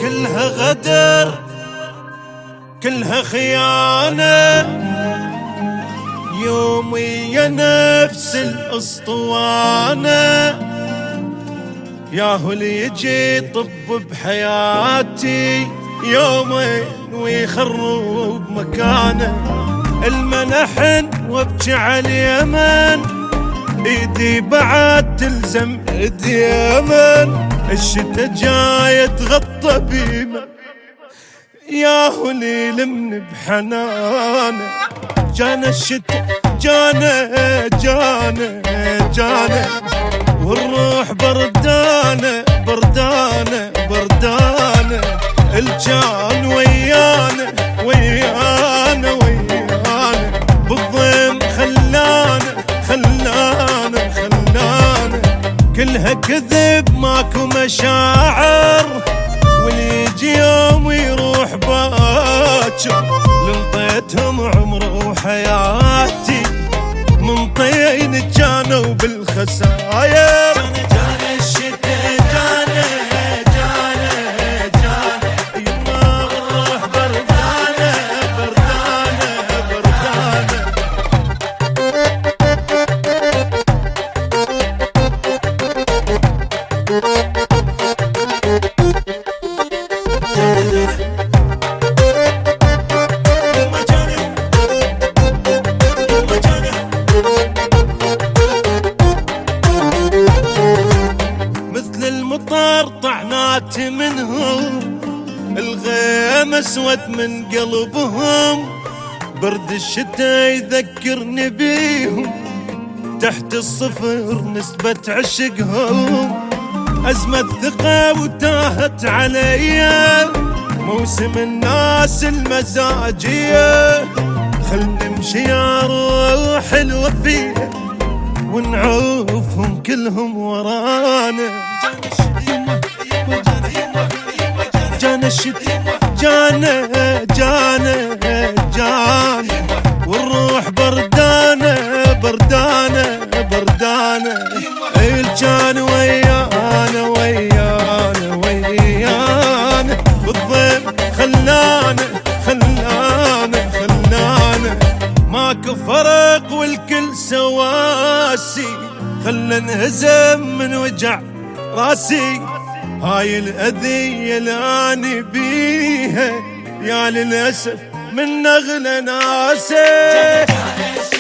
كلها غدر كلها خيانة، يومي يا نفس الأسطوانة، ياهو اللي يجي يطب بحياتي يومين ويخرب مكانه. المنحن وابكي على اليمن، ايدي بعد تلزم ايدي يمن، الشتا جاي تغطى بيمه، ياهو اللي يلمني بحنانه. جانا الشتا جانا جانا جانا، والروح بردانه بردانه بردانه، الجان ويانا ويانا ويانا، بالضيم خلانا خلانا خلانا، كلها كذب ماكو مشاعر، واللي يجي يوم ويروح باكر، لنطيتهم عمر وحياتي من طين جانوا بالخساير. جانا الشتا جانا جانا جانا، يما الروح بردانه بردانه بردانه. مثل المطر طعنات منهم، الغيم اسود من قلبهم، برد الشتا يذكرني بيهم، تحت الصفر نسبة عشقهم، أزمة ثقة وتاهت عليا، موسم الناس المزاجية، خل نمشي يا روح الوفية ونعوفهم كلهم ورانا. جانا الشتا جانا جانا جانا، والروح بردانه بردانه بردانه، الجان ويانا ويانا ويانا، بالضيم خلانا خلانا خلانا، ماكو فرق والكل سواسي، خلنا نهزم من وجع راسي، هاي الأذية اللي بيها يا للأسف من نغلى ناسي.